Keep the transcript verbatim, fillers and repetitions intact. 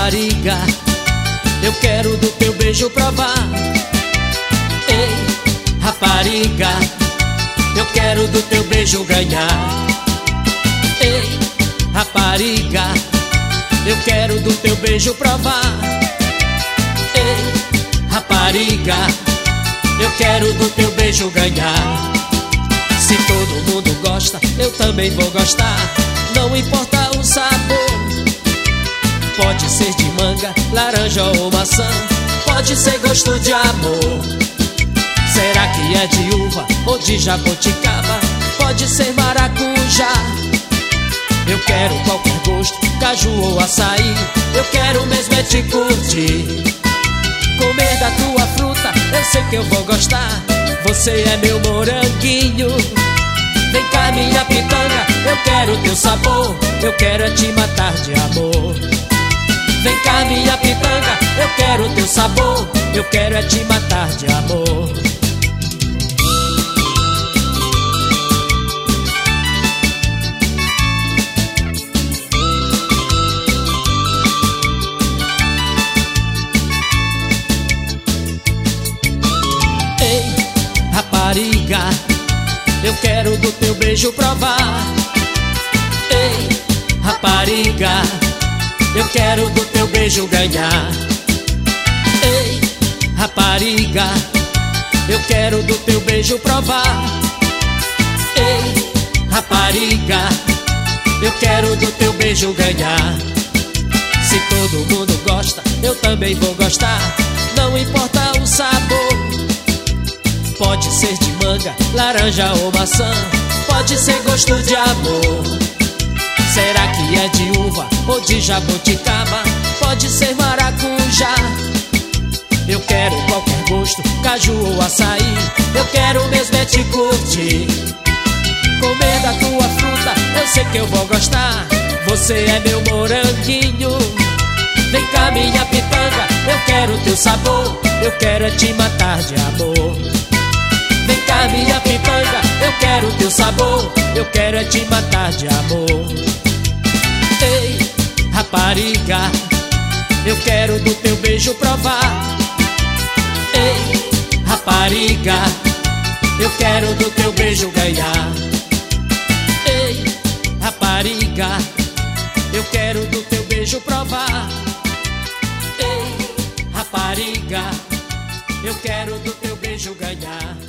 rapariga, eu quero do teu beijo provar. Ei, rapariga, eu quero do teu beijo ganhar. Ei, rapariga, eu quero do teu beijo provar. Ei, rapariga, eu quero do teu beijo ganhar. Se todo mundo gosta, eu também vou gostar. Não importa o sabor, pode ser de manga, laranja ou maçã, pode ser gosto de amor. Será que é de uva ou de jabuticaba? Pode ser maracujá. Eu quero qualquer gosto, caju ou açaí, eu quero mesmo é te curtir. Comer da tua fruta, eu sei que eu vou gostar. Você é meu moranguinho. Vem cá minha pitanga, eu quero teu sabor, eu quero é te matar de amor. Vem cá minha pitanga, eu quero teu sabor, eu quero é te matar de amor. Ei, rapariga, eu quero do teu beijo provar. Ei, rapariga, eu quero do teu beijo ganhar. Ei, rapariga, eu quero do teu beijo provar. Ei, rapariga, eu quero do teu beijo ganhar. Se todo mundo gosta, eu também vou gostar. Não importa o sabor, pode ser de manga, laranja ou maçã, pode ser gosto de amor. Será que é de uva ou de jabuticaba? Pode ser maracujá. Eu quero qualquer gosto, caju ou açaí, eu quero mesmo é te curtir. Comer da tua fruta, eu sei que eu vou gostar. Você é meu moranguinho. Vem cá minha pitanga, eu quero teu sabor, eu quero é te matar de amor. Vem cá minha pitanga, eu quero teu sabor, eu quero é te matar de amor. Ei, rapariga, eu quero do teu beijo provar. Ei, rapariga, eu quero do teu beijo ganhar. Ei, rapariga, eu quero do teu beijo provar. Ei, rapariga, eu quero do teu beijo ganhar.